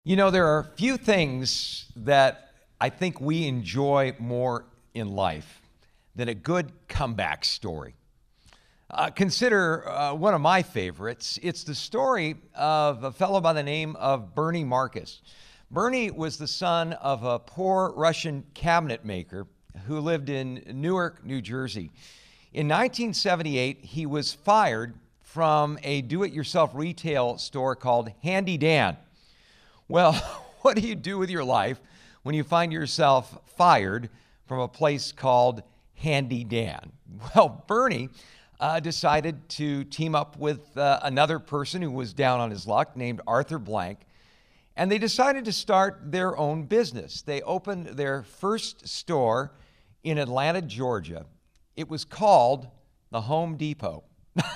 You know, there are few things that I think we enjoy more in life than a good comeback story. Consider one of my favorites. It's the story of a fellow by the name of Bernie Marcus. Bernie was the son of a poor Russian cabinet maker who lived in Newark, New Jersey. In 1978, he was fired from a do-it-yourself retail store called Handy Dan. Well, what do you do with your life when you find yourself fired from a place called Handy Dan? Well, Bernie decided to team up with another person who was down on his luck named Arthur Blank, and they decided to start their own business. They opened their first store in Atlanta, Georgia. It was called the Home Depot.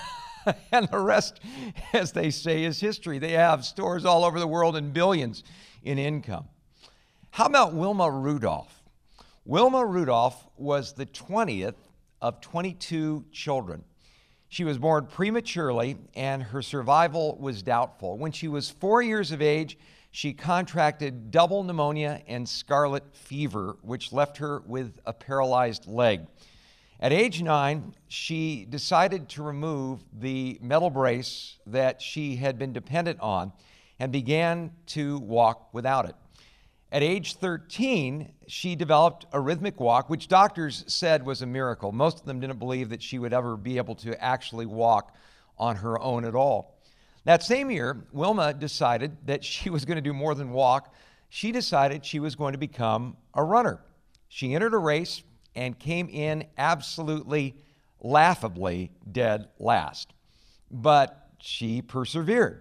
And the rest, as they say, is history. They have stores all over the world and billions in income. How about Wilma Rudolph? Wilma Rudolph was the 20th of 22 children. She was born prematurely, and her survival was doubtful. When she was 4 years of age, she contracted double pneumonia and scarlet fever, which left her with a paralyzed leg. At age 9, she decided to remove the metal brace that she had been dependent on and began to walk without it. At age 13, she developed a rhythmic walk, which doctors said was a miracle. Most of them didn't believe that she would ever be able to actually walk on her own at all. That same year, Wilma decided that she was going to do more than walk. She decided she was going to become a runner. She entered a race and came in absolutely laughably dead last. But she persevered.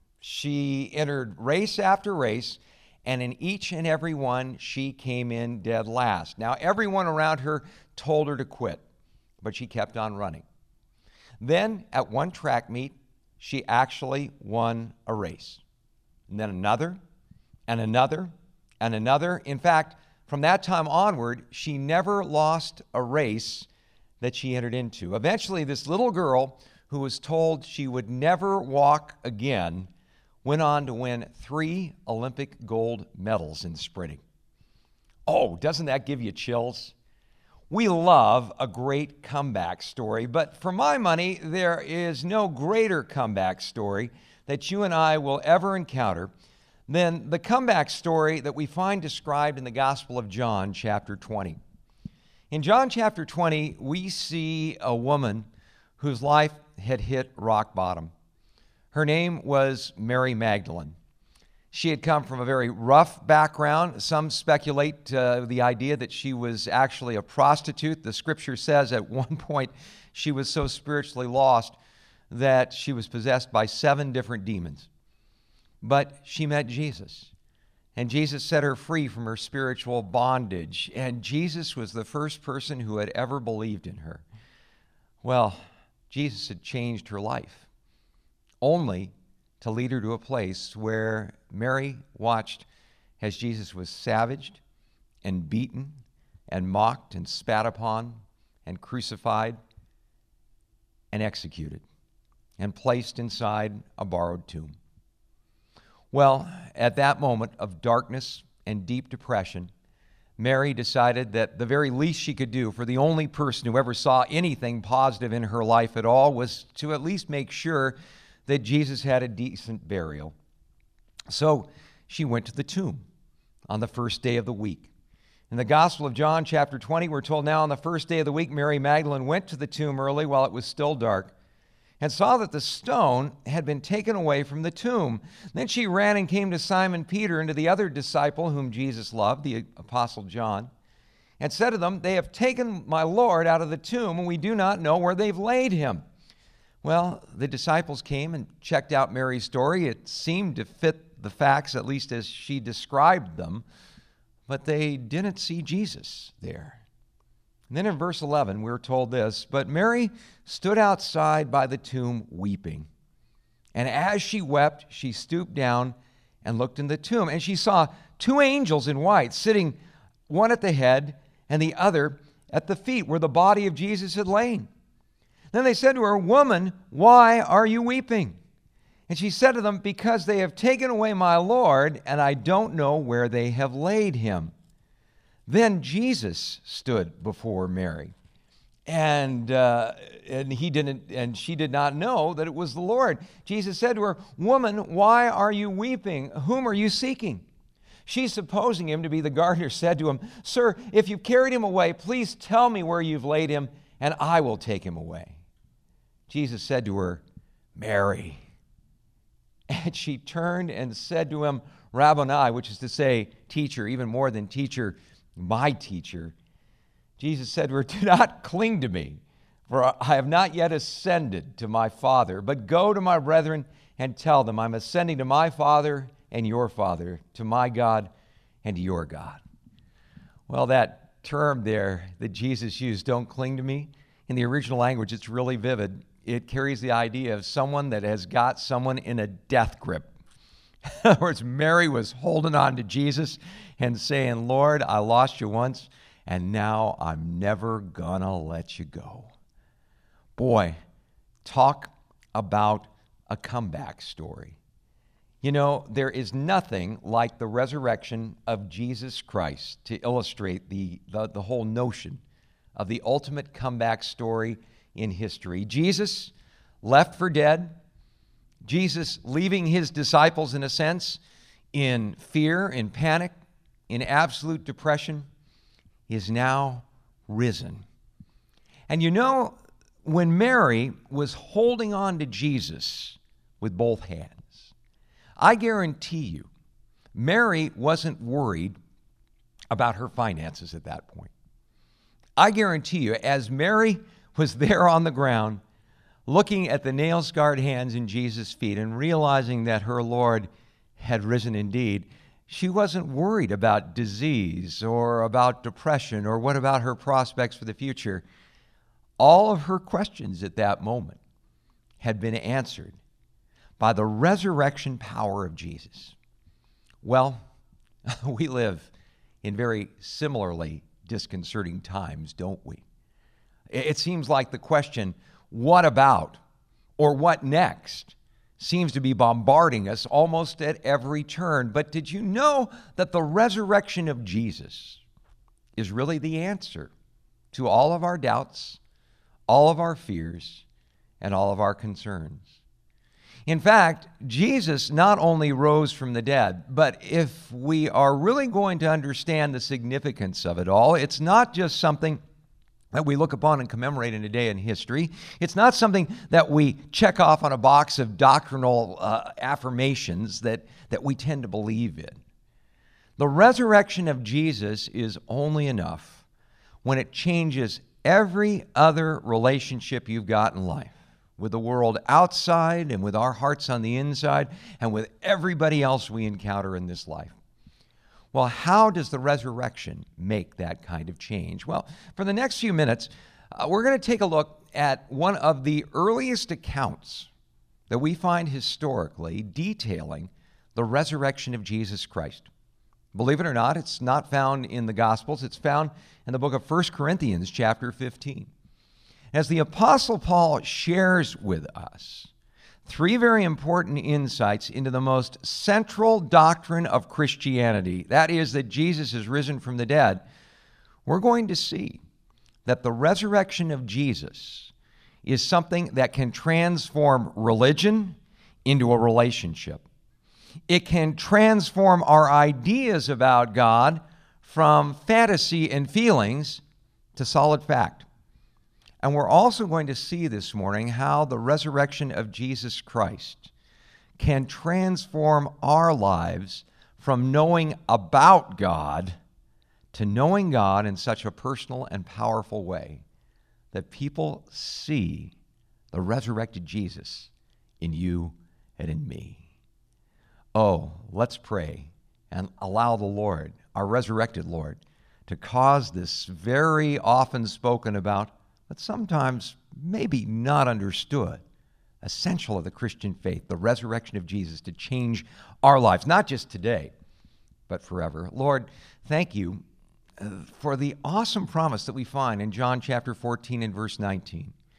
She entered race after race, and in each and every one, she came in dead last. Now, everyone around her told her to quit, but she kept on running. Then, at one track meet, she actually won a race. And then another, and another, and another. In fact, from that time onward, she never lost a race that she entered into. Eventually, this little girl who was told she would never walk again went on to win 3 Olympic gold medals in sprinting. Oh, doesn't that give you chills? We love a great comeback story, but for my money, there is no greater comeback story that you and I will ever encounter than the comeback story that we find described in the Gospel of John, chapter 20. In John chapter 20, we see a woman whose life had hit rock bottom. Her name was Mary Magdalene. She had come from a very rough background. Some speculate the idea that she was actually a prostitute. The scripture says at one point she was so spiritually lost that she was possessed by 7 different demons. But she met Jesus, and Jesus set her free from her spiritual bondage, and Jesus was the first person who had ever believed in her. Well, Jesus had changed her life, only to lead her to a place where Mary watched as Jesus was savaged and beaten and mocked and spat upon and crucified and executed and placed inside a borrowed tomb. Well, at that moment of darkness and deep depression, Mary decided that the very least she could do for the only person who ever saw anything positive in her life at all was to at least make sure that Jesus had a decent burial. So she went to the tomb on the first day of the week. In the Gospel of John, chapter 20, we're told now on the first day of the week, Mary Magdalene went to the tomb early while it was still dark and saw that the stone had been taken away from the tomb. Then she ran and came to Simon Peter and to the other disciple whom Jesus loved, the Apostle John, and said to them, "They have taken my Lord out of the tomb, and we do not know where they've laid him." Well, the disciples came and checked out Mary's story. It seemed to fit the facts, at least as she described them, but they didn't see Jesus there. And then in verse 11, we're told this, "But Mary stood outside by the tomb weeping. And as she wept, she stooped down and looked in the tomb. And she saw 2 angels in white sitting, one at the head and the other at the feet where the body of Jesus had lain. Then they said to her, 'Woman, why are you weeping?' And she said to them, "Because they have taken away my Lord, and I don't know where they have laid him." Then Jesus stood before Mary, and she did not know that it was the Lord. Jesus said to her, "Woman, why are you weeping? Whom are you seeking?" She, supposing him to be the gardener, said to him, "Sir, if you've carried him away, please tell me where you've laid him, and I will take him away." Jesus said to her, "Mary." And she turned and said to him, "Rabboni," which is to say, teacher, even more than teacher, my teacher. Jesus said to her, "Do not cling to me, for I have not yet ascended to my Father, but go to my brethren and tell them, I'm ascending to my Father and your Father, to my God and to your God." Well, that term there that Jesus used, "don't cling to me," in the original language, it's really vivid. It carries the idea of someone that has got someone in a death grip. In other words, Mary was holding on to Jesus and saying, "Lord, I lost you once, and now I'm never gonna let you go." Boy, talk about a comeback story. You know, there is nothing like the resurrection of Jesus Christ to illustrate the whole notion of the ultimate comeback story in history. Jesus left for dead. Jesus leaving his disciples, in a sense, in fear, in panic, in absolute depression, is now risen. And you know, when Mary was holding on to Jesus with both hands, I guarantee you, Mary wasn't worried about her finances at that point. I guarantee you, as Mary was there on the ground, looking at the nail-scarred hands in Jesus' feet and realizing that her Lord had risen indeed, she wasn't worried about disease or about depression or what about her prospects for the future. All of her questions at that moment had been answered by the resurrection power of Jesus. Well, we live in very similarly disconcerting times, don't we? It seems like the question, "What about?" or "What next?" seems to be bombarding us almost at every turn. But did you know that the resurrection of Jesus is really the answer to all of our doubts, all of our fears, and all of our concerns? In fact, Jesus not only rose from the dead, but if we are really going to understand the significance of it all, it's not just something that we look upon and commemorate in a day in history. It's not something that we check off on a box of doctrinal affirmations that we tend to believe in. The resurrection of Jesus is only enough when it changes every other relationship you've got in life, with the world outside and with our hearts on the inside and with everybody else we encounter in this life. Well, how does the resurrection make that kind of change? Well, for the next few minutes, we're going to take a look at one of the earliest accounts that we find historically detailing the resurrection of Jesus Christ. Believe it or not, it's not found in the Gospels. It's found in the book of 1 Corinthians chapter 15. As the Apostle Paul shares with us three very important insights into the most central doctrine of Christianity, that is, that Jesus is risen from the dead, we're going to see that the resurrection of Jesus is something that can transform religion into a relationship. It can transform our ideas about God from fantasy and feelings to solid fact. And we're also going to see this morning how the resurrection of Jesus Christ can transform our lives from knowing about God to knowing God in such a personal and powerful way that people see the resurrected Jesus in you and in me. Oh, let's pray and allow the Lord, our resurrected Lord, to cause this very often spoken about, but sometimes maybe not understood, essential of the Christian faith, the resurrection of Jesus, to change our lives, not just today, but forever. Lord, thank you for the awesome promise that we find in John chapter 14 and verse 19,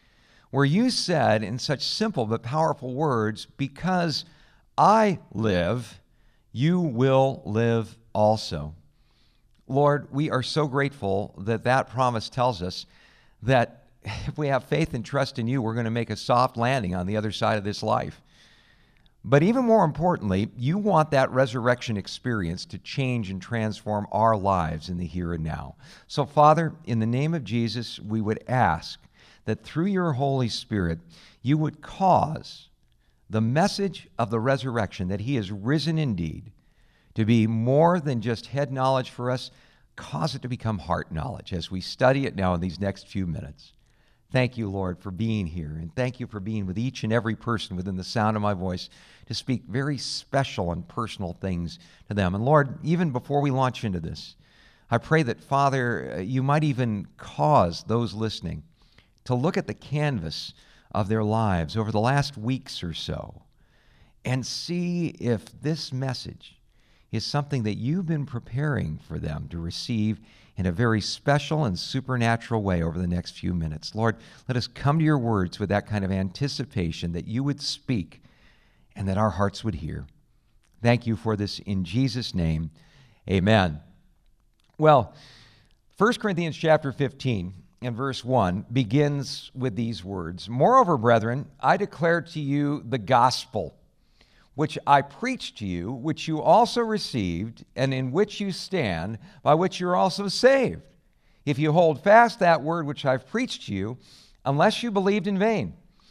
where you said in such simple but powerful words, because I live, you will live also. Lord, we are so grateful that that promise tells us that if we have faith and trust in you, we're going to make a soft landing on the other side of this life. But even more importantly, you want that resurrection experience to change and transform our lives in the here and now. So, Father, in the name of Jesus, we would ask that through your Holy Spirit, you would cause the message of the resurrection, that he is risen indeed, to be more than just head knowledge for us. Cause it to become heart knowledge as we study it now in these next few minutes. Thank you, Lord, for being here, and thank you for being with each and every person within the sound of my voice to speak very special and personal things to them. And Lord, even before we launch into this, I pray that, Father, you might even cause those listening to look at the canvas of their lives over the last weeks or so and see if this message is something that you've been preparing for them to receive in a very special and supernatural way over the next few minutes. Lord, let us come to your words with that kind of anticipation that you would speak and that our hearts would hear. Thank you for this in Jesus' name. Amen. Well, 1 Corinthians chapter 15 and verse 1 begins with these words. Moreover, brethren, I declare to you the gospel, which I preached to you, which you also received, and in which you stand, by which you're also saved, if you hold fast that word which I've preached to you, unless you believed in vain.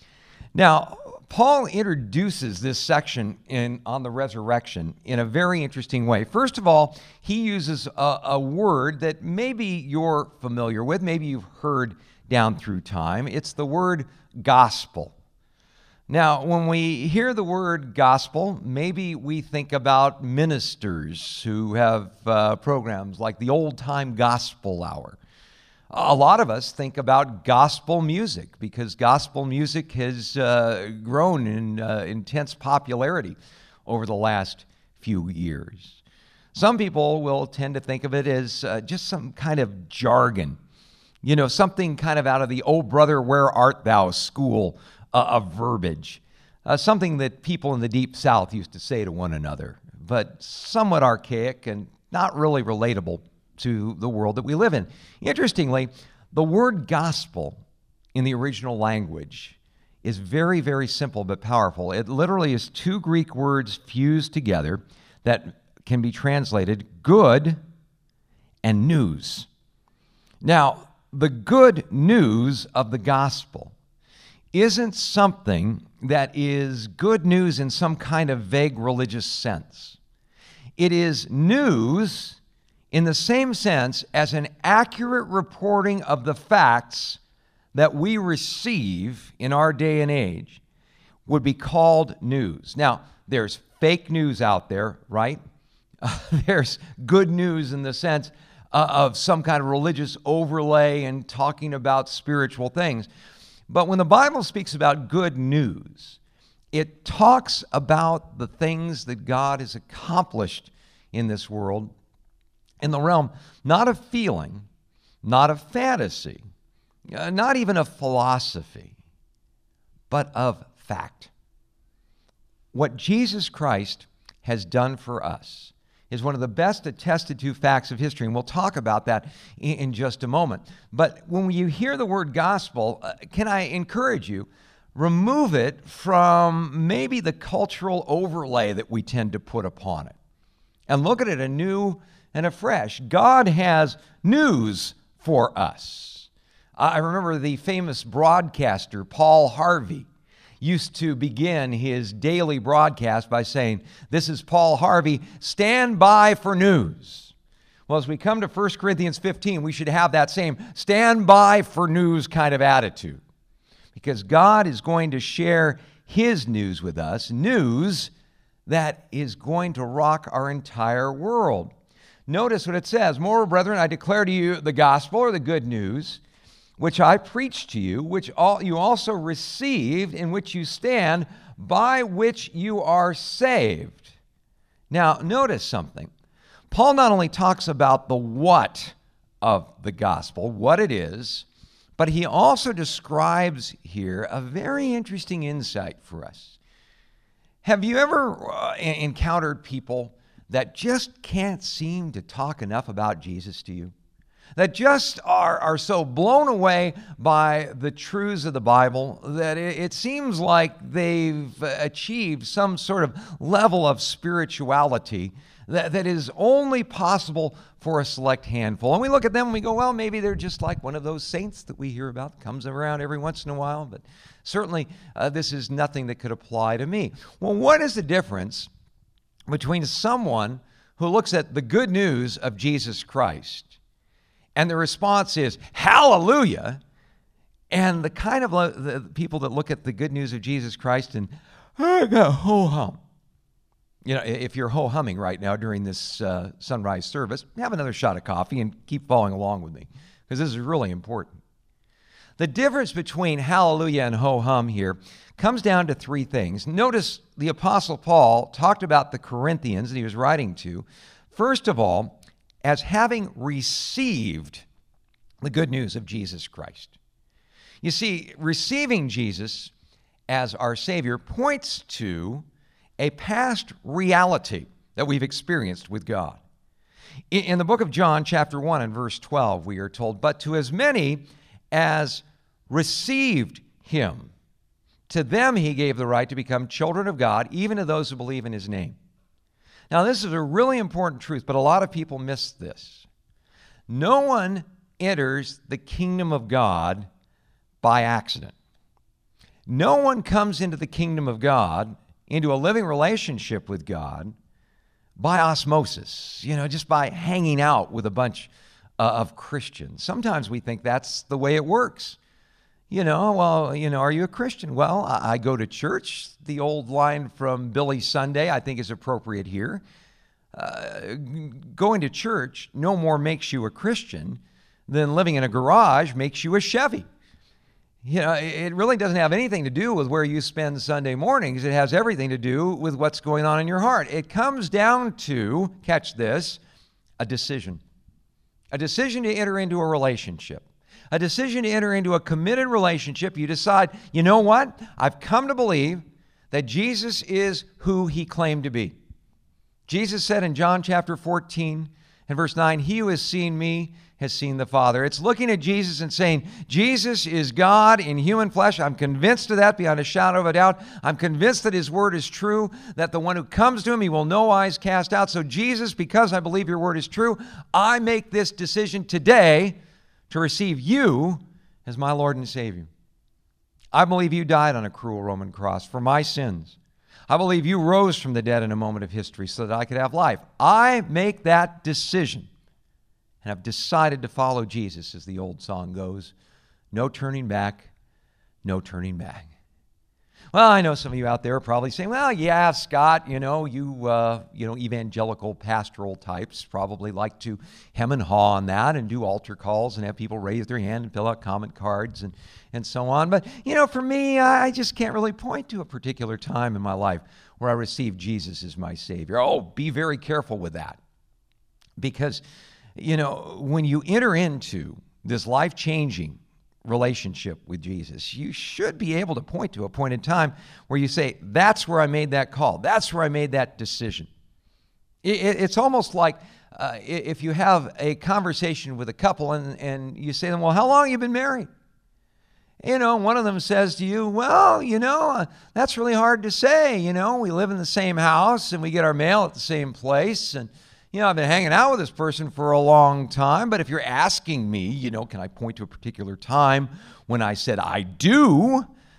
Now, Paul introduces this section on the resurrection in a very interesting way. First of all, he uses a word that maybe you're familiar with, maybe you've heard down through time. It's the word gospel. Now, when we hear the word gospel, maybe we think about ministers who have programs like the Old Time Gospel Hour. A lot of us think about gospel music because gospel music has grown in intense popularity over the last few years. Some people will tend to think of it as just some kind of jargon, something kind of out of the "Oh brother, where art thou" school of verbiage, something that people in the Deep South used to say to one another, but somewhat archaic and not really relatable to the world that we live in. Interestingly, the word gospel in the original language is very, very simple but powerful. It literally is two Greek words fused together that can be translated good and news. Now, the good news of the gospel isn't something that is good news in some kind of vague religious sense. It is news in the same sense as an accurate reporting of the facts that we receive in our day and age would be called news. Now, there's fake news out there, right? There's good news in the sense of some kind of religious overlay and talking about spiritual things. But when the Bible speaks about good news, it talks about the things that God has accomplished in this world in the realm not of feeling, not of fantasy, not even of philosophy, but of fact. What Jesus Christ has done for us is one of the best attested to facts of history, and we'll talk about that in just a moment. But when you hear the word gospel, can I encourage you, remove it from maybe the cultural overlay that we tend to put upon it, and look at it anew and afresh. God has news for us. I remember the famous broadcaster, Paul Harvey, used to begin his daily broadcast by saying, "This is Paul Harvey, stand by for news." Well, as we come to 1 Corinthians 15, we should have that same stand by for news kind of attitude, because God is going to share his news with us, news that is going to rock our entire world. Notice what it says. Moreover, brethren, I declare to you the gospel, or the good news, which I preached to you, which you also received, in which you stand, by which you are saved. Now, notice something. Paul not only talks about the what of the gospel, what it is, But he also describes here a very interesting insight for us. Have you ever encountered people that just can't seem to talk enough about Jesus to you? That just are so blown away by the truths of the Bible that it seems like they've achieved some sort of level of spirituality that is only possible for a select handful. And we look at them and we go, well, maybe they're just like one of those saints that we hear about, comes around every once in a while, but certainly this is nothing that could apply to me. Well, what is the difference between someone who looks at the good news of Jesus Christ and the response is, hallelujah, and the kind of the people that look at the good news of Jesus Christ and, I got ho-hum. You know, if you're ho-humming right now during this sunrise service, have another shot of coffee and keep following along with me, because this is really important. The difference between hallelujah and ho-hum here comes down to three things. Notice the Apostle Paul talked about the Corinthians that he was writing to, first of all, as having received the good news of Jesus Christ. You see, receiving Jesus as our Savior points to a past reality that we've experienced with God. In the book of John, chapter 1 and verse 12, we are told, but to as many as received him, to them he gave the right to become children of God, even to those who believe in his name. Now, this is a really important truth, but a lot of people miss this. No one enters the kingdom of God by accident. No one comes into the kingdom of God, into a living relationship with God, by osmosis, just by hanging out with a bunch of Christians. Sometimes we think that's the way it works. Are you a Christian? Well, I go to church. The old line from Billy Sunday, I think, is appropriate here. Going to church no more makes you a Christian than living in a garage makes you a Chevy. It really doesn't have anything to do with where you spend Sunday mornings. It has everything to do with what's going on in your heart. It comes down to, catch this, a decision. A decision to enter into a relationship. A decision to enter into a committed relationship. You decide, you know what? I've come to believe that Jesus is who he claimed to be. Jesus said in John chapter 14 and verse 9, he who has seen me has seen the Father. It's looking at Jesus and saying, Jesus is God in human flesh. I'm convinced of that beyond a shadow of a doubt. I'm convinced that his word is true, that the one who comes to him, he will no wise cast out. So Jesus, because I believe your word is true, I make this decision today to receive you as my Lord and Savior. I believe you died on a cruel Roman cross for my sins. I believe you rose from the dead in a moment of history so that I could have life. I make that decision. And I've decided to follow Jesus, as the old song goes. No turning back, no turning back. Well, I know some of you out there are probably saying, well, yeah, Scott, you evangelical pastoral types probably like to hem and haw on that and do altar calls and have people raise their hand and fill out comment cards and so on. But, for me, I just can't really point to a particular time in my life where I received Jesus as my Savior. Oh, be very careful with that. Because when you enter into this life-changing relationship with Jesus, you should be able to point to a point in time where you say, that's where I made that call. That's where I made that decision. It's almost like if you have a conversation with a couple and you say to them, well, how long have you been married? One of them says to you, well, that's really hard to say. We live in the same house and we get our mail at the same place. And I've been hanging out with this person for a long time, but if you're asking me, can I point to a particular time when I said I do?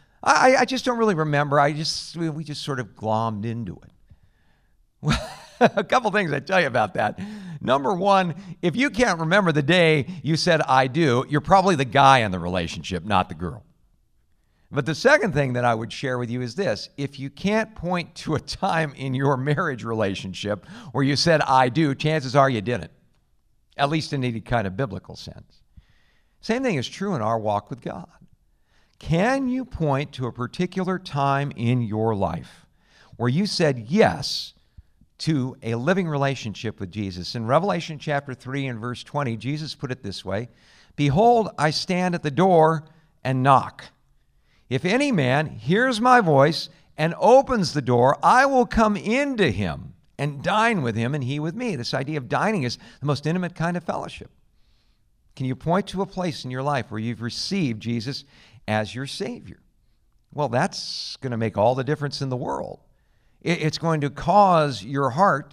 I just don't really remember. We just sort of glommed into it. Well, a couple things I tell you about that. Number one, if you can't remember the day you said I do, you're probably the guy in the relationship, not the girl. But the second thing that I would share with you is this. If you can't point to a time in your marriage relationship where you said, I do, chances are you didn't, at least in any kind of biblical sense. Same thing is true in our walk with God. Can you point to a particular time in your life where you said yes to a living relationship with Jesus? In Revelation chapter 3 and verse 20, Jesus put it this way, Behold, I stand at the door and knock. If any man hears my voice and opens the door, I will come into him and dine with him and he with me. This idea of dining is the most intimate kind of fellowship. Can you point to a place in your life where you've received Jesus as your Savior? Well, that's going to make all the difference in the world. It's going to cause your heart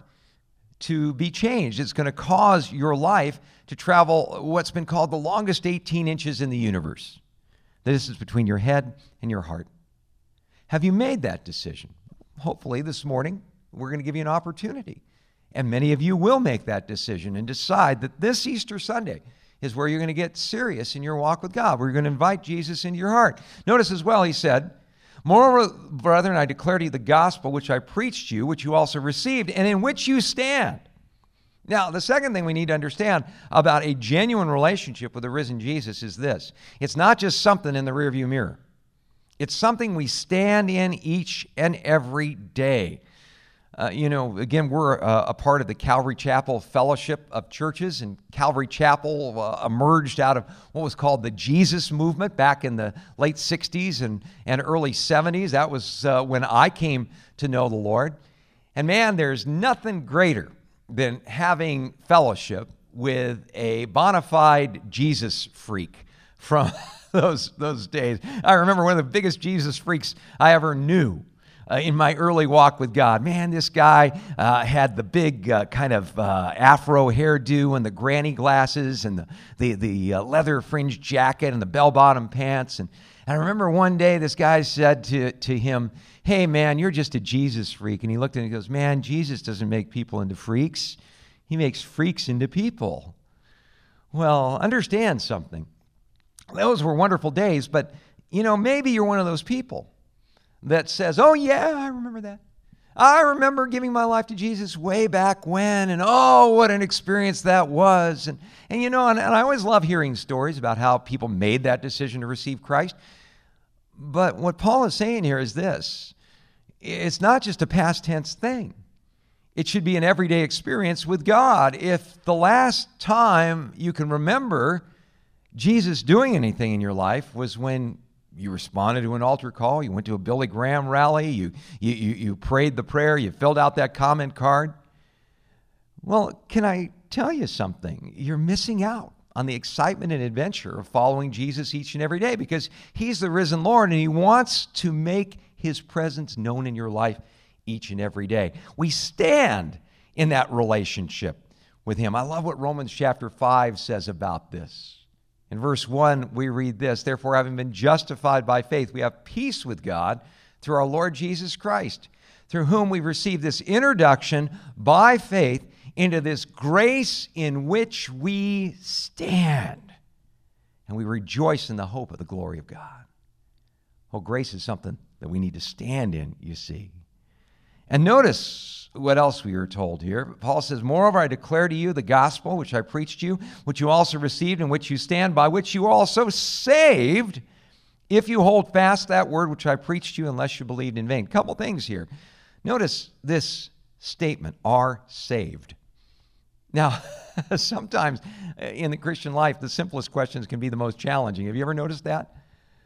to be changed. It's going to cause your life to travel what's been called the longest 18 inches in the universe. This is between your head and your heart. Have you made that decision? Hopefully this morning we're going to give you an opportunity. And many of you will make that decision and decide that this Easter Sunday is where you're going to get serious in your walk with God, where you're going to invite Jesus into your heart. Notice as well, he said, moreover, brethren, I declare to you the gospel which I preached to you, which you also received, and in which you stand. Now, the second thing we need to understand about a genuine relationship with the risen Jesus is this. It's not just something in the rearview mirror. It's something we stand in each and every day. Again, we're a part of the Calvary Chapel Fellowship of Churches, and Calvary Chapel emerged out of what was called the Jesus movement back in the late 60s and early 70s. That was when I came to know the Lord. And man, there's nothing greater than having fellowship with a bona fide Jesus freak from those days. I remember one of the biggest Jesus freaks I ever knew in my early walk with God. Man, this guy had the big kind of afro hairdo and the granny glasses and the leather fringed jacket and the bell-bottom pants. And I remember one day this guy said to him, "Hey, man, you're just a Jesus freak." And he looked at him and he goes, "Man, Jesus doesn't make people into freaks. He makes freaks into people." Well, understand something. Those were wonderful days, but, maybe you're one of those people that says, "Oh, yeah, I remember that. I remember giving my life to Jesus way back when, and oh, what an experience that was." And I always love hearing stories about how people made that decision to receive Christ. But what Paul is saying here is this. It's not just a past tense thing. It should be an everyday experience with God. If the last time you can remember Jesus doing anything in your life was when you responded to an altar call, you went to a Billy Graham rally, you prayed the prayer, you filled out that comment card, well, can I tell you something? You're missing out on the excitement and adventure of following Jesus each and every day, because he's the risen Lord and he wants to make his presence known in your life each and every day. We stand in that relationship with him. I love what Romans chapter 5 says about this. In verse 1, we read this: "Therefore, having been justified by faith, we have peace with God through our Lord Jesus Christ, through whom we receive this introduction by faith into this grace in which we stand. And we rejoice in the hope of the glory of God." Well, grace is something that we need to stand in, you see. And notice what else we are told here. Paul says, "Moreover, I declare to you the gospel which I preached to you, which you also received, in which you stand, by which you are also saved, if you hold fast that word which I preached to you, unless you believed in vain." Couple things here. Notice this statement, "are saved." Now, sometimes in the Christian life, the simplest questions can be the most challenging. Have you ever noticed that?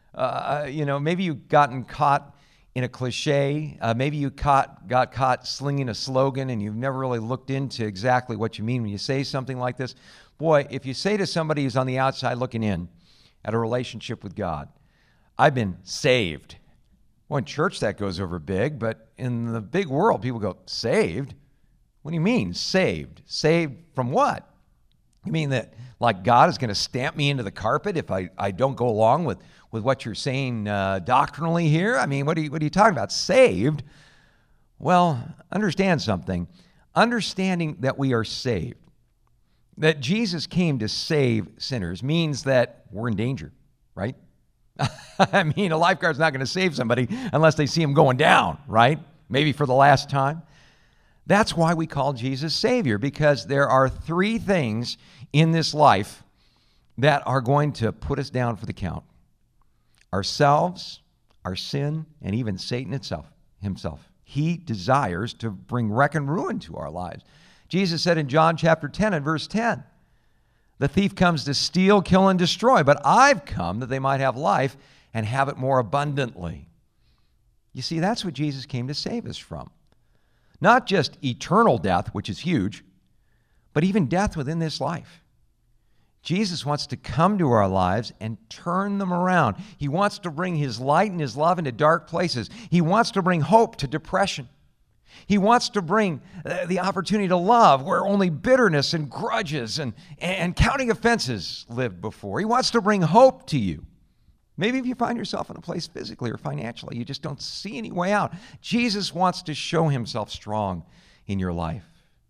Maybe you've gotten caught in a cliche. Maybe you got caught slinging a slogan and you've never really looked into exactly what you mean when you say something like this. Boy, if you say to somebody who's on the outside looking in at a relationship with God, "I've been saved." Well, in church that goes over big, but in the big world, people go, "Saved? What do you mean, saved? Saved from what? You mean that like God is going to stamp me into the carpet if I don't go along with what you're saying doctrinally here? I mean, what are you talking about? Saved? Well, understand something. Understanding that we are saved, that Jesus came to save sinners, means that we're in danger, right? I mean, a lifeguard's not going to save somebody unless they see him going down, right? Maybe for the last time. That's why we call Jesus Savior, because there are three things in this life that are going to put us down for the count: ourselves, our sin, and even Satan himself. He desires to bring wreck and ruin to our lives. Jesus said in John chapter 10 and verse 10, The thief comes to steal, kill, and destroy, but I've come that they might have life and have it more abundantly. You see, that's what Jesus came to save us from. Not just eternal death, which is huge, but even death within this life. Jesus wants to come to our lives and turn them around. He wants to bring his light and his love into dark places. He wants to bring hope to depression. He wants to bring the opportunity to love where only bitterness and grudges and counting offenses lived before. He wants to bring hope to you. Maybe if you find yourself in a place physically or financially, you just don't see any way out. Jesus wants to show himself strong in your life.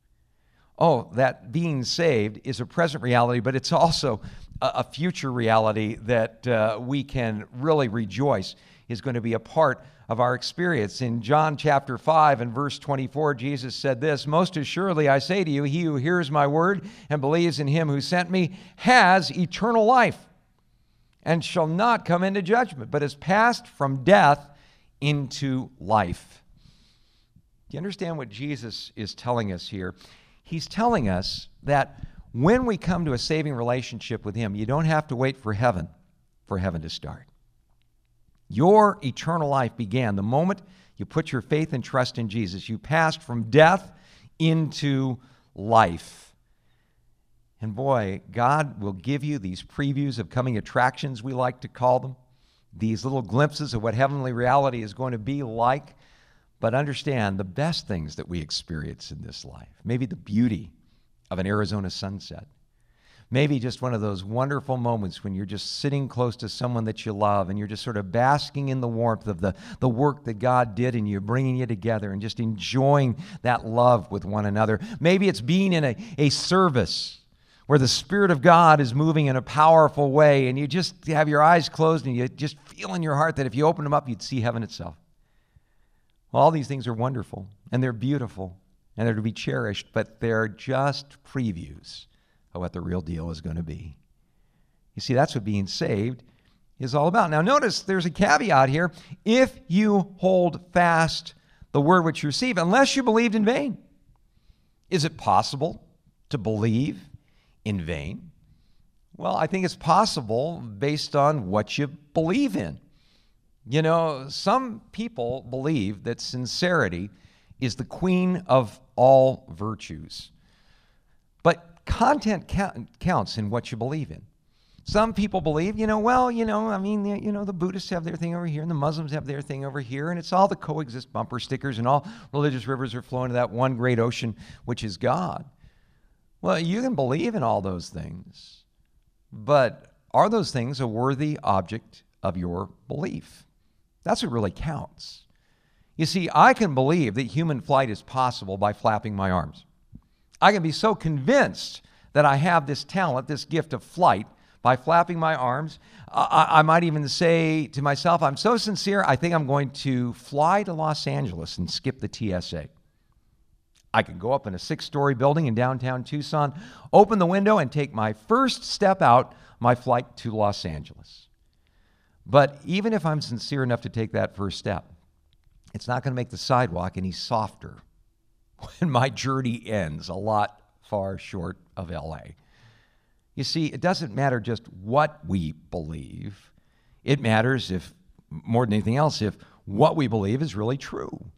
Oh, that being saved is a present reality, but it's also a future reality that we can really rejoice is going to be a part of our experience. In John chapter 5 and verse 24, Jesus said this, "Most assuredly I say to you, he who hears my word and believes in him who sent me has eternal life and shall not come into judgment, but is passed from death into life." Do you understand what Jesus is telling us here? He's telling us that when we come to a saving relationship with him, you don't have to wait for heaven to start. Your eternal life began the moment you put your faith and trust in Jesus. You passed from death into life. And boy, God will give you these previews of coming attractions, we like to call them, these little glimpses of what heavenly reality is going to be like. But understand the best things that we experience in this life, maybe the beauty of an Arizona sunset, maybe just one of those wonderful moments when you're just sitting close to someone that you love and you're just sort of basking in the warmth of the work that God did in you, bringing you together and just enjoying that love with one another. Maybe it's being in a service where the Spirit of God is moving in a powerful way and you just have your eyes closed and you just feel in your heart that if you open them up, you'd see heaven itself. Well, all these things are wonderful, and they're beautiful, and they're to be cherished, but they're just previews of what the real deal is going to be. You see, that's what being saved is all about. Now, notice there's a caveat here. If you hold fast the word which you receive, unless you believed in vain. Is it possible to believe in vain? Well, I think it's possible based on what you believe in. You know, some people believe that sincerity is the queen of all virtues. But content counts in what you believe in. Some people believe, the Buddhists have their thing over here and the Muslims have their thing over here, and it's all the coexist bumper stickers and all religious rivers are flowing to that one great ocean, which is God. Well, you can believe in all those things, but are those things a worthy object of your belief? That's what really counts. You see, I can believe that human flight is possible by flapping my arms. I can be so convinced that I have this talent, this gift of flight, by flapping my arms. I might even say to myself, I'm so sincere, I think I'm going to fly to Los Angeles and skip the TSA. I can go up in a 6-story building in downtown Tucson, open the window, and take my first step out my flight to Los Angeles. But even if I'm sincere enough to take that first step, it's not going to make the sidewalk any softer when my journey ends a lot far short of LA. You see, it doesn't matter just what we believe. It matters, if more than anything else, if what we believe is really true.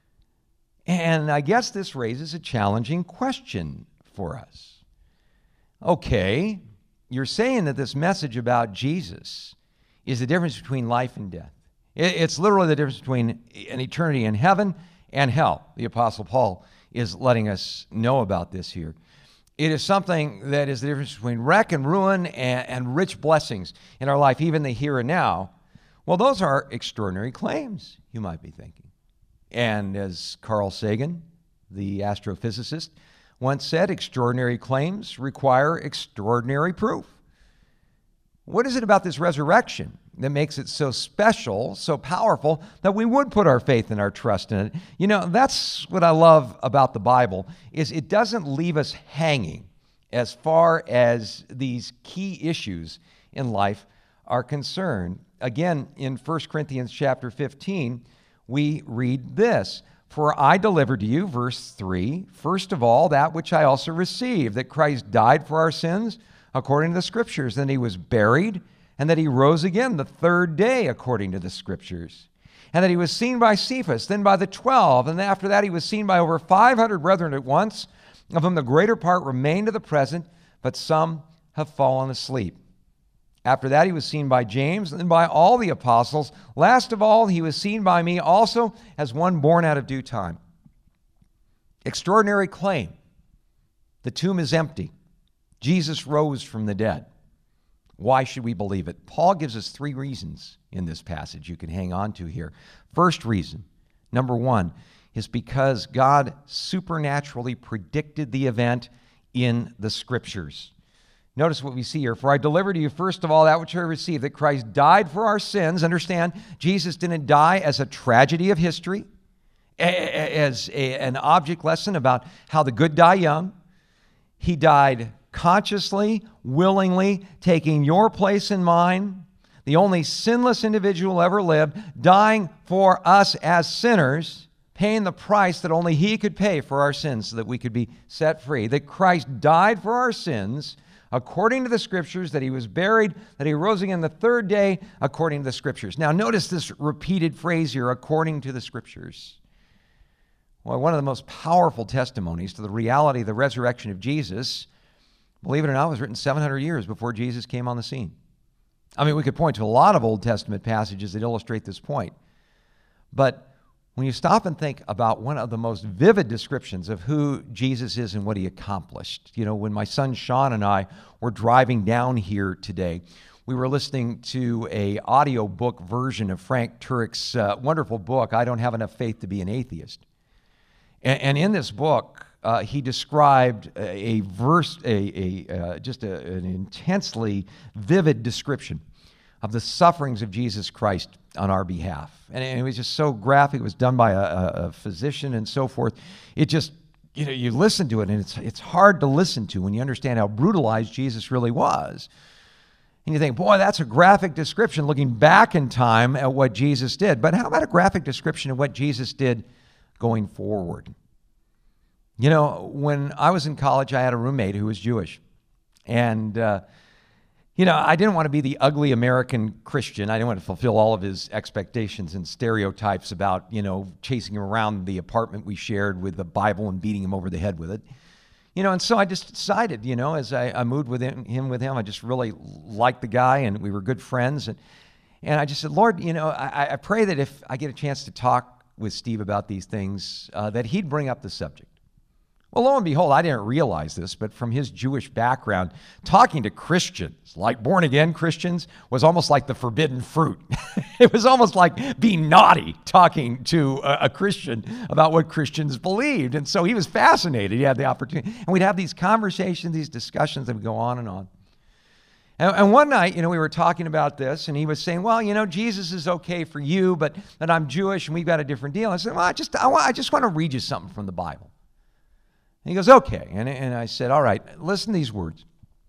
And I guess this raises a challenging question for us. Okay, you're saying that this message about Jesus is the difference between life and death. It's literally the difference between an eternity in heaven and hell. The Apostle Paul is letting us know about this here. It is something that is the difference between wreck and ruin and rich blessings in our life, even the here and now. Well, those are extraordinary claims, you might be thinking. And as Carl Sagan, the astrophysicist, once said, extraordinary claims require extraordinary proof. What is it about this resurrection that makes it so special, so powerful, that we would put our faith and our trust in it? You know, that's what I love about the Bible, is it doesn't leave us hanging as far as these key issues in life are concerned. Again, in 1 Corinthians chapter 15, we read this, "For I delivered to you," verse 3, "first of all, that which I also received, that Christ died for our sins, according to the Scriptures. Then he was buried, and that he rose again the third day, according to the Scriptures. And that he was seen by Cephas, then by the 12, and after that he was seen by over 500 brethren at once, of whom the greater part remain to the present, but some have fallen asleep. After that he was seen by James, and then by all the apostles. Last of all, he was seen by me also as one born out of due time. Extraordinary claim. The tomb is empty. Jesus rose from the dead. Why should we believe it? Paul gives us 3 reasons in this passage you can hang on to here. First reason, number 1, is because God supernaturally predicted the event in the Scriptures. Notice what we see here. For I delivered to you first of all that which I received, that Christ died for our sins. Understand, Jesus didn't die as a tragedy of history, as an object lesson about how the good die young. He died consciously, willingly, taking your place and mine, the only sinless individual ever lived, dying for us as sinners, paying the price that only he could pay for our sins so that we could be set free. That Christ died for our sins according to the Scriptures, that he was buried, that he rose again the third day according to the Scriptures. Now notice this repeated phrase here, according to the Scriptures. Well, one of the most powerful testimonies to the reality of the resurrection of Jesus, believe it or not, was written 700 years before Jesus came on the scene. I mean, we could point to a lot of Old Testament passages that illustrate this point. But when you stop and think about one of the most vivid descriptions of who Jesus is and what he accomplished, when my son Sean and I were driving down here today, we were listening to an audiobook version of Frank Turek's wonderful book, I Don't Have Enough Faith to Be an Atheist. And in this book, he described an intensely vivid description of the sufferings of Jesus Christ on our behalf. And it was just so graphic. It was done by a physician and so forth. It just, you listen to it, and it's hard to listen to when you understand how brutalized Jesus really was. And you think, boy, that's a graphic description looking back in time at what Jesus did. But how about a graphic description of what Jesus did going forward? When I was in college, I had a roommate who was Jewish. And I didn't want to be the ugly American Christian. I didn't want to fulfill all of his expectations and stereotypes about, chasing him around the apartment we shared with the Bible and beating him over the head with it. And so I just decided, as I moved with him, I just really liked the guy, and we were good friends. And I just said, Lord, I pray that if I get a chance to talk with Steve about these things, that he'd bring up the subject. Well, lo and behold, I didn't realize this, but from his Jewish background, talking to Christians, like born-again Christians, was almost like the forbidden fruit. It was almost like being naughty, talking to a Christian about what Christians believed. And so he was fascinated. He had the opportunity. And we'd have these conversations, these discussions that would go on and on. And one night, we were talking about this, and he was saying, well, Jesus is okay for you, but that I'm Jewish, and we've got a different deal. I said, well, I just want to read you something from the Bible. And he goes, okay. And I said, all right, listen to these words.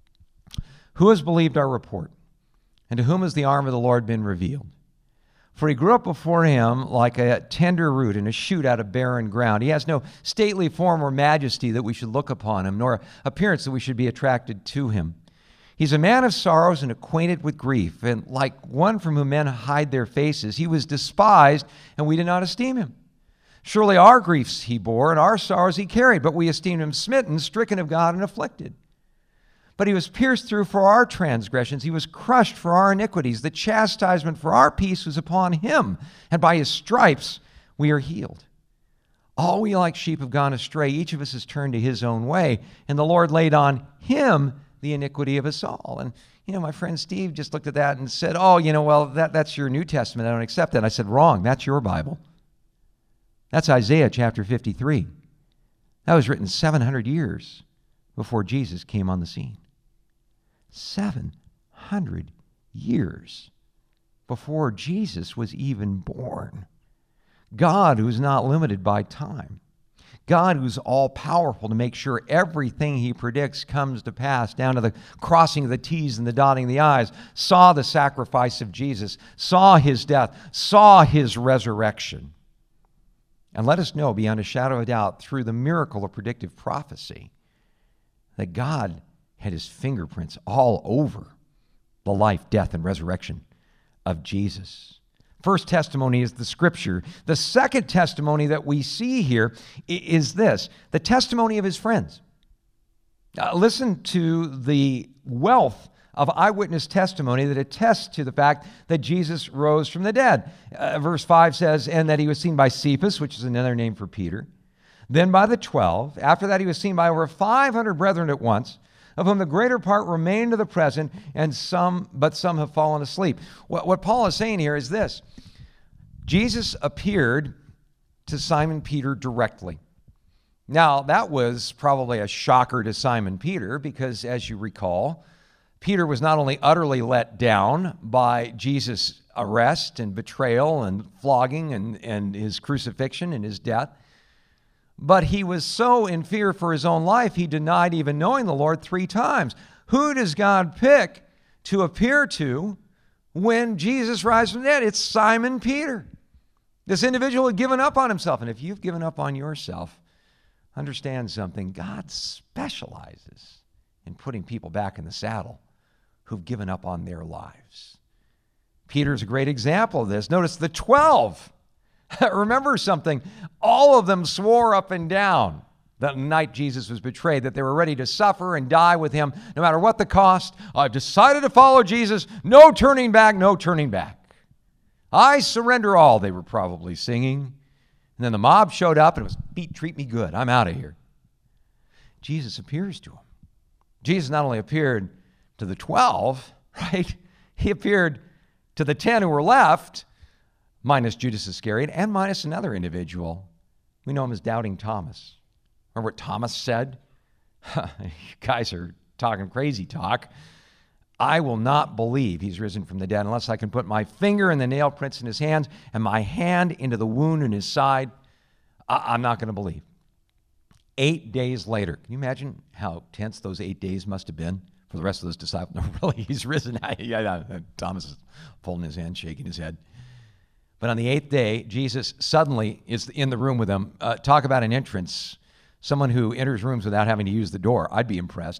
Who has believed our report? And to whom has the arm of the Lord been revealed? For he grew up before him like a tender root and a shoot out of barren ground. He has no stately form or majesty that we should look upon him, nor appearance that we should be attracted to him. He's a man of sorrows and acquainted with grief, and like one from whom men hide their faces, he was despised, and we did not esteem him. Surely our griefs he bore, and our sorrows he carried, but we esteemed him smitten, stricken of God, and afflicted. But he was pierced through for our transgressions. He was crushed for our iniquities. The chastisement for our peace was upon him, and by his stripes we are healed. All we like sheep have gone astray. Each of us has turned to his own way, and the Lord laid on him the iniquity of us all. And, my friend Steve just looked at that and said, that's your New Testament. I don't accept that. I said, wrong. That's your Bible. That's Isaiah chapter 53. That was written 700 years before Jesus came on the scene. 700 years before Jesus was even born. God, who's not limited by time. God, who's all-powerful to make sure everything he predicts comes to pass, down to the crossing of the T's and the dotting of the I's, saw the sacrifice of Jesus, saw his death, saw his resurrection. And let us know beyond a shadow of a doubt through the miracle of predictive prophecy that God had his fingerprints all over the life, death, and resurrection of Jesus. First testimony is the Scripture. The second testimony that we see here is this, the testimony of his friends. Listen to the wealth of eyewitness testimony that attests to the fact that Jesus rose from the dead. Verse 5 says, and that he was seen by Cephas, which is another name for Peter, then by the 12. After that, he was seen by over 500 brethren at once, of whom the greater part remain to the present, but some have fallen asleep. What Paul is saying here is this. Jesus appeared to Simon Peter directly. Now, that was probably a shocker to Simon Peter because, as you recall, Peter was not only utterly let down by Jesus' arrest and betrayal and flogging and his crucifixion and his death, but he was so in fear for his own life, he denied even knowing the Lord 3 times. Who does God pick to appear to when Jesus rises from the dead? It's Simon Peter. This individual had given up on himself. And if you've given up on yourself, understand something. God specializes in putting people back in the saddle who've given up on their lives. Peter's a great example of this. Notice the 12. Remember something. All of them swore up and down the night Jesus was betrayed that they were ready to suffer and die with him no matter what the cost. I've decided to follow Jesus. No turning back, no turning back. I surrender all, they were probably singing. And then the mob showed up and it was, treat me good. I'm out of here. Jesus appears to him. Jesus not only appeared to the 12, right? He appeared to the 10 who were left, minus Judas Iscariot, and minus another individual. We know him as Doubting Thomas. Remember what Thomas said? You guys are talking crazy talk. I will not believe he's risen from the dead unless I can put my finger in the nail prints in his hands and my hand into the wound in his side. I'm not going to believe. 8 days later, can you imagine how tense those 8 days must have been for the rest of those disciples? No, really, he's risen. Thomas is folding his hand, shaking his head. But on the 8th day, Jesus suddenly is in the room with them. Talk about an entrance. Someone who enters rooms without having to use the door. I'd be impressed.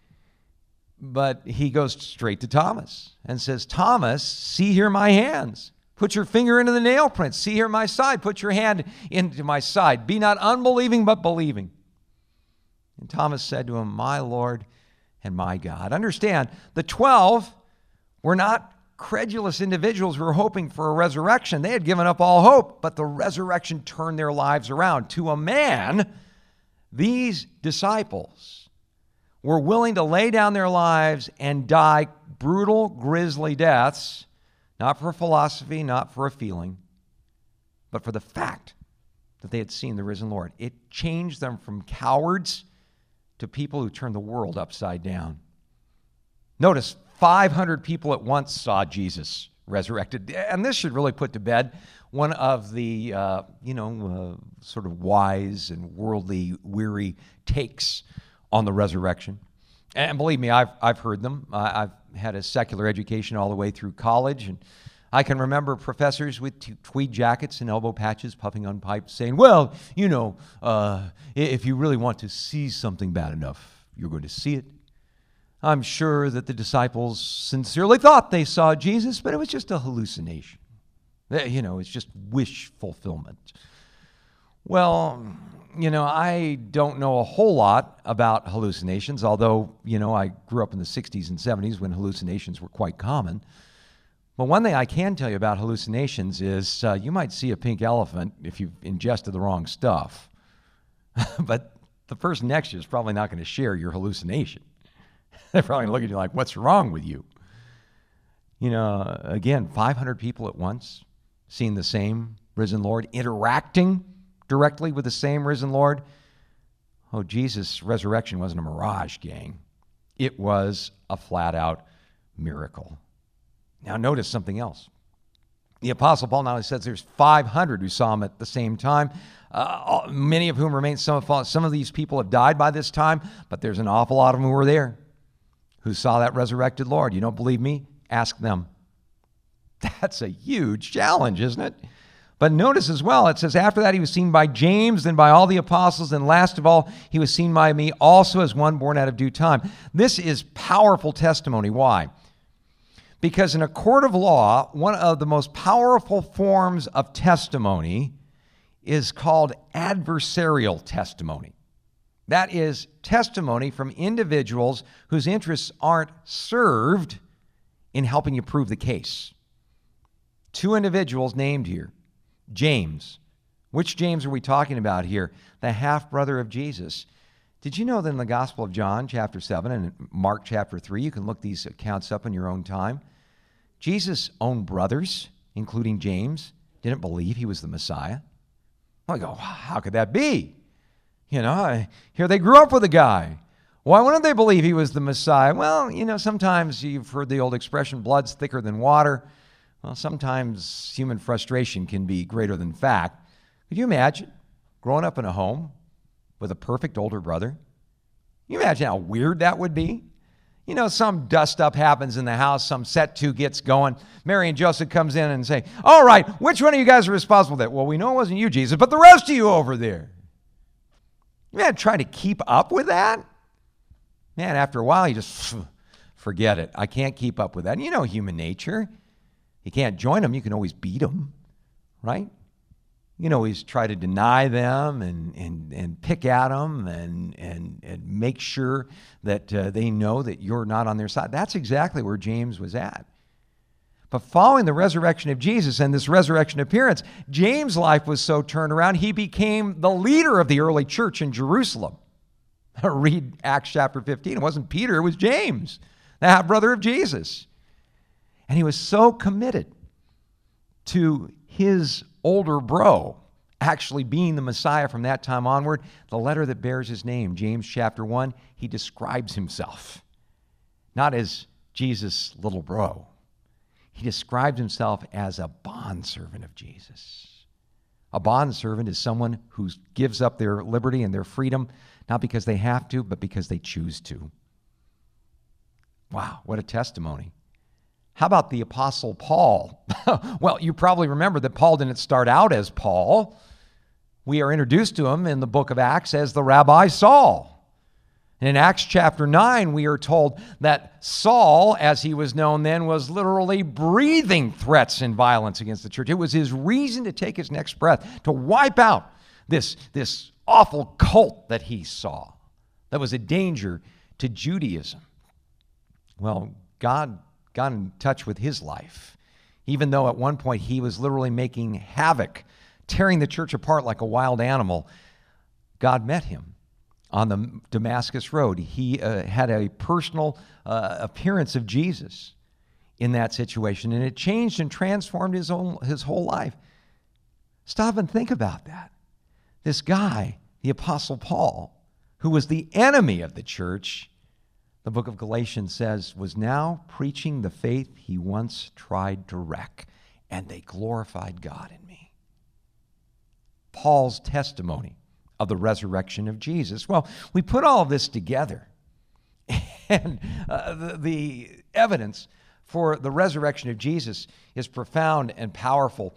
But he goes straight to Thomas and says, Thomas, see here my hands. Put your finger into the nail prints. See here my side. Put your hand into my side. Be not unbelieving, but believing. And Thomas said to him, my Lord and my God. Understand, the 12 were not credulous individuals who were hoping for a resurrection. They had given up all hope, but the resurrection turned their lives around. To a man, these disciples were willing to lay down their lives and die brutal, grisly deaths, not for philosophy, not for a feeling, but for the fact that they had seen the risen Lord. It changed them from cowards to people who turned the world upside down. Notice, 500 people at once saw Jesus resurrected. And this should really put to bed one of the, sort of wise and worldly weary takes on the resurrection. And believe me, I've heard them. I've had a secular education all the way through college, and I can remember professors with tweed jackets and elbow patches puffing on pipes saying, well, if you really want to see something bad enough, you're going to see it. I'm sure that the disciples sincerely thought they saw Jesus, but it was just a hallucination. It's just wish fulfillment. Well, I don't know a whole lot about hallucinations, although, I grew up in the 60s and 70s when hallucinations were quite common. But one thing I can tell you about hallucinations is you might see a pink elephant if you've ingested the wrong stuff. But the person next to you is probably not going to share your hallucination. They're probably going to look at you like, what's wrong with you? Again, 500 people at once, seeing the same risen Lord, interacting directly with the same risen Lord. Oh, Jesus' resurrection wasn't a mirage, gang. It was a flat-out miracle. Now, notice something else. The Apostle Paul not only says there's 500 who saw him at the same time, many of whom remain. Some of these people have died by this time, but there's an awful lot of them who were there, who saw that resurrected Lord. You don't believe me? Ask them. That's a huge challenge, isn't it? But notice as well, it says, after that he was seen by James, then by all the apostles, and last of all, he was seen by me also as one born out of due time. This is powerful testimony. Why? Because in a court of law, one of the most powerful forms of testimony is called adversarial testimony. That is testimony from individuals whose interests aren't served in helping you prove the case. Two individuals named here. James. Which James are we talking about here? The half-brother of Jesus. Did you know that in the Gospel of John, chapter 7, and Mark, chapter 3, you can look these accounts up in your own time, Jesus' own brothers, including James, didn't believe he was the Messiah. I go, how could that be? Here they grew up with a guy. Why wouldn't they believe he was the Messiah? Well, sometimes you've heard the old expression, blood's thicker than water. Well, sometimes human frustration can be greater than fact. Could you imagine growing up in a home with a perfect older brother? Can you imagine how weird that would be? Some dust up happens in the house, some set two gets going. Mary and Joseph comes in and say, all right, which one of you guys are responsible for that? Well, we know it wasn't you, Jesus, but the rest of you over there. Man, trying to keep up with that? Man, after a while, you just forget it. I can't keep up with that. And human nature. You can't join them. You can always beat them, right? You can always try to deny them and pick at them and make sure that they know that you're not on their side. That's exactly where James was at. But following the resurrection of Jesus and this resurrection appearance, James' life was so turned around, he became the leader of the early church in Jerusalem. Read Acts chapter 15. It wasn't Peter, it was James, the half-brother of Jesus. And he was so committed to his older bro actually being the Messiah from that time onward. The letter that bears his name, James chapter 1, he describes himself not as Jesus' little bro. He describes himself as a bondservant of Jesus. A bondservant is someone who gives up their liberty and their freedom, not because they have to, but because they choose to. Wow, what a testimony. How about the Apostle Paul? Well, you probably remember that Paul didn't start out as Paul. We are introduced to him in the book of Acts as the Rabbi Saul. And in Acts chapter 9, we are told that Saul, as he was known then, was literally breathing threats and violence against the church. It was his reason to take his next breath, to wipe out this awful cult that he saw that was a danger to Judaism. Well, God got in touch with his life, even though at one point he was literally making havoc, tearing the church apart like a wild animal. God met him on the Damascus Road. He had a personal appearance of Jesus in that situation, and it changed and transformed his whole life. Stop and think about that. This guy, the Apostle Paul, who was the enemy of the church, the book of Galatians says, was now preaching the faith he once tried to wreck, and they glorified God in me. Paul's testimony of the resurrection of Jesus. Well, we put all of this together, and the evidence for the resurrection of Jesus is profound and powerful.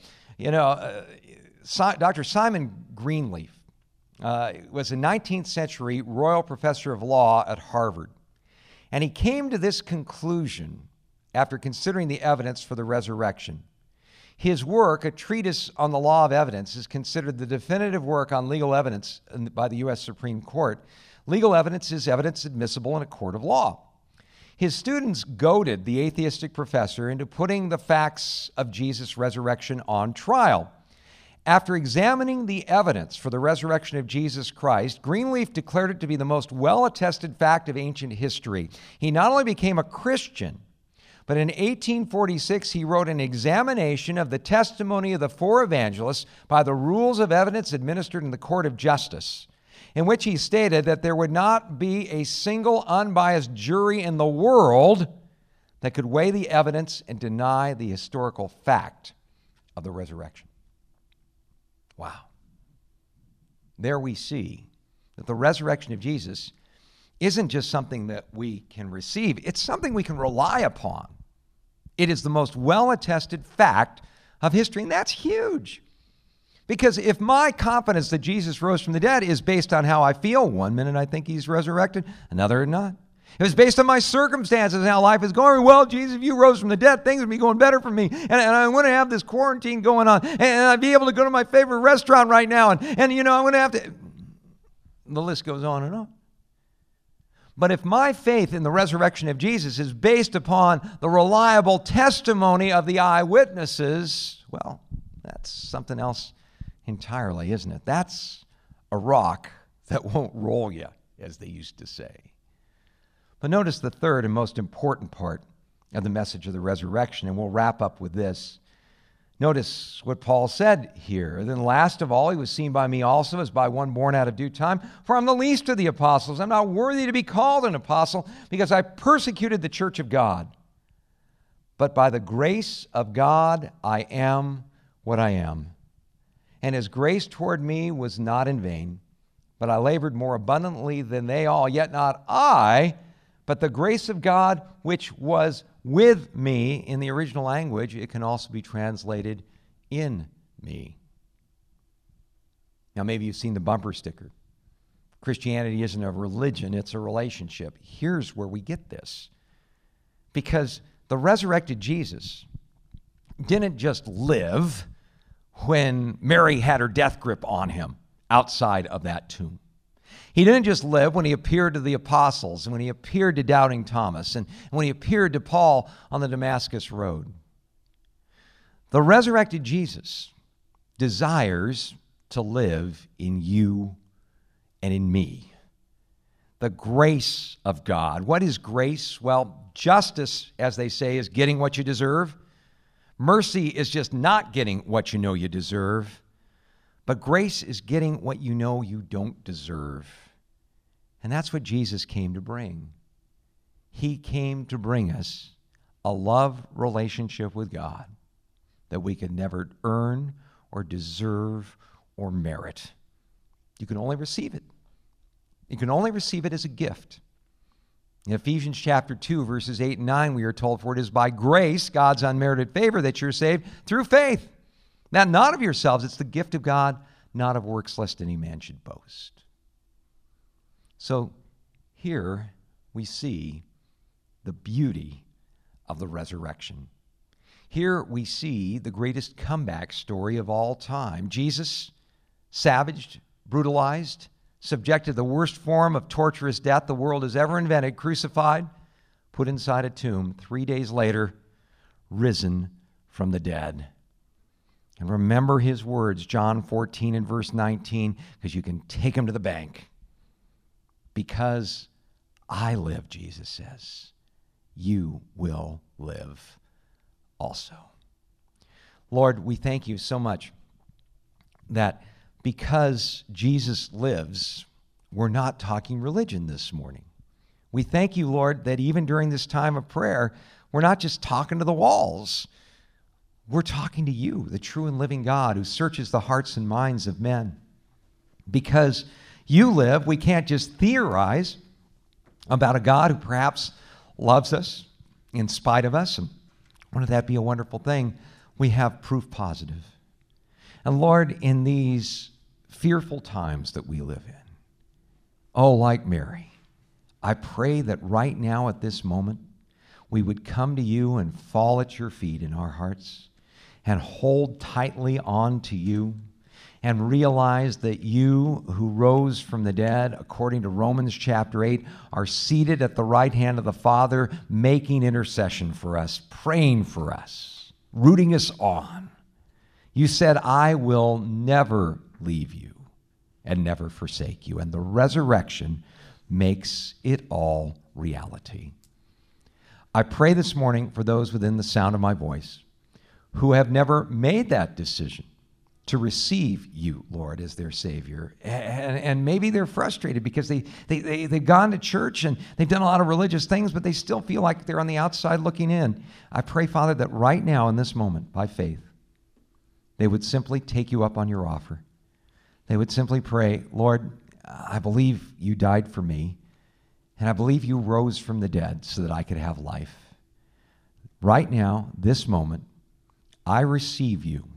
Dr. Simon Greenleaf was a 19th century Royal Professor of Law at Harvard. And he came to this conclusion after considering the evidence for the resurrection. His work, A Treatise on the Law of Evidence, is considered the definitive work on legal evidence by the U.S. Supreme Court. Legal evidence is evidence admissible in a court of law. His students goaded the atheistic professor into putting the facts of Jesus' resurrection on trial. After examining the evidence for the resurrection of Jesus Christ, Greenleaf declared it to be the most well-attested fact of ancient history. He not only became a Christian, but in 1846 he wrote an examination of the testimony of the four evangelists by the rules of evidence administered in the court of justice, in which he stated that there would not be a single unbiased jury in the world that could weigh the evidence and deny the historical fact of the resurrection. Wow. There we see that the resurrection of Jesus isn't just something that we can receive, it's something we can rely upon. It is the most well-attested fact of history, and that's huge. Because if my confidence that Jesus rose from the dead is based on how I feel, one minute I think he's resurrected, another not. If it's based on my circumstances and how life is going, well, Jesus, if you rose from the dead, things would be going better for me. And I'm going to have this quarantine going on. And I'd be able to go to my favorite restaurant right now. And I'm going to have to... The list goes on and on. But if my faith in the resurrection of Jesus is based upon the reliable testimony of the eyewitnesses, well, that's something else entirely, isn't it? That's a rock that won't roll you, as they used to say. But notice the third and most important part of the message of the resurrection, and we'll wrap up with this. Notice what Paul said here. Then last of all, he was seen by me also as by one born out of due time. For I'm the least of the apostles. I'm not worthy to be called an apostle because I persecuted the church of God. But by the grace of God, I am what I am. And his grace toward me was not in vain, but I labored more abundantly than they all, yet not I, but the grace of God which was with me. In the original language, it can also be translated in me. Now, maybe you've seen the bumper sticker. Christianity isn't a religion, it's a relationship. Here's where we get this. Because the resurrected Jesus didn't just live when Mary had her death grip on him outside of that tomb. He didn't just live when he appeared to the apostles and when he appeared to doubting Thomas and when he appeared to Paul on the Damascus road. The resurrected Jesus desires to live in you and in me. The grace of God. What is grace? Well, justice, as they say, is getting what you deserve. Mercy is just not getting what you know you deserve. But grace is getting what you know you don't deserve. And that's what Jesus came to bring. He came to bring us a love relationship with God that we could never earn or deserve or merit. You can only receive it. You can only receive it as a gift. In Ephesians chapter 2, verses 8 and 9, we are told, for it is by grace, God's unmerited favor, that you're saved through faith. Now, not of yourselves, it's the gift of God, not of works, lest any man should boast. So here we see the beauty of the resurrection. Here we see the greatest comeback story of all time. Jesus, savaged, brutalized, subjected to the worst form of torturous death the world has ever invented, crucified, put inside a tomb, 3 days later, risen from the dead. And remember his words, John 14 and verse 19, because you can take them to the bank. Because I live, Jesus says, you will live also. Lord, we thank you so much that because Jesus lives, we're not talking religion this morning. We thank you, Lord, that even during this time of prayer, we're not just talking to the walls. We're talking to you, the true and living God who searches the hearts and minds of men. Because you live, we can't just theorize about a God who perhaps loves us in spite of us. And wouldn't that be a wonderful thing? We have proof positive. And Lord, in these fearful times that we live in, oh, like Mary, I pray that right now at this moment, we would come to you and fall at your feet in our hearts and hold tightly on to you and realize that you who rose from the dead, according to Romans chapter 8, are seated at the right hand of the Father, making intercession for us, praying for us, rooting us on. You said, I will never leave you and never forsake you. And the resurrection makes it all reality. I pray this morning for those within the sound of my voice who have never made that decision to receive you, Lord, as their Savior. And maybe they're frustrated because they've gone to church and they've done a lot of religious things, but they still feel like they're on the outside looking in. I pray, Father, that right now in this moment, by faith, they would simply take you up on your offer. They would simply pray, Lord, I believe you died for me, and I believe you rose from the dead so that I could have life. Right now, this moment, I receive you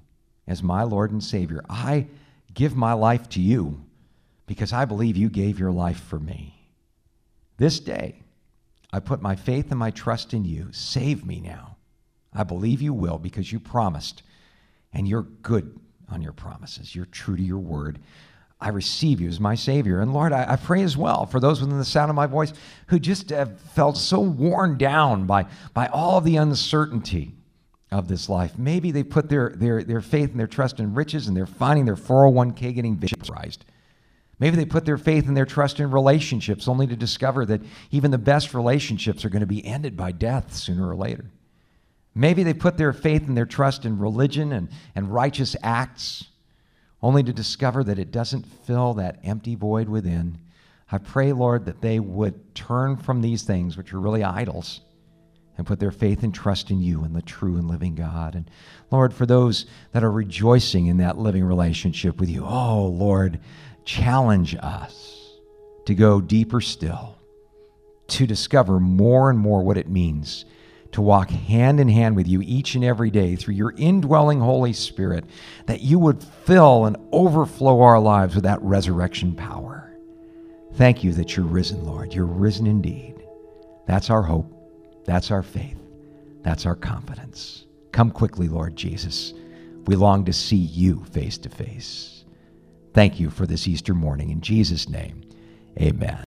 as my Lord and Savior. I give my life to you because I believe you gave your life for me. This day, I put my faith and my trust in you. Save me now. I believe you will because you promised, and you're good on your promises. You're true to your word. I receive you as my Savior. And Lord, I pray as well for those within the sound of my voice who just have felt so worn down by all the uncertainty of this life. Maybe they put their faith and their trust in riches and they're finding their 401k getting vaporized. Maybe they put their faith and their trust in relationships only to discover that even the best relationships are going to be ended by death sooner or later. Maybe they put their faith and their trust in religion and righteous acts only to discover that it doesn't fill that empty void within. I pray, Lord, that they would turn from these things, which are really idols, and put their faith and trust in you and the true and living God. And Lord, for those that are rejoicing in that living relationship with you, oh, Lord, challenge us to go deeper still, to discover more and more what it means to walk hand in hand with you each and every day through your indwelling Holy Spirit, that you would fill and overflow our lives with that resurrection power. Thank you that you're risen, Lord. You're risen indeed. That's our hope. That's our faith. That's our confidence. Come quickly, Lord Jesus. We long to see you face to face. Thank you for this Easter morning. In Jesus' name, amen.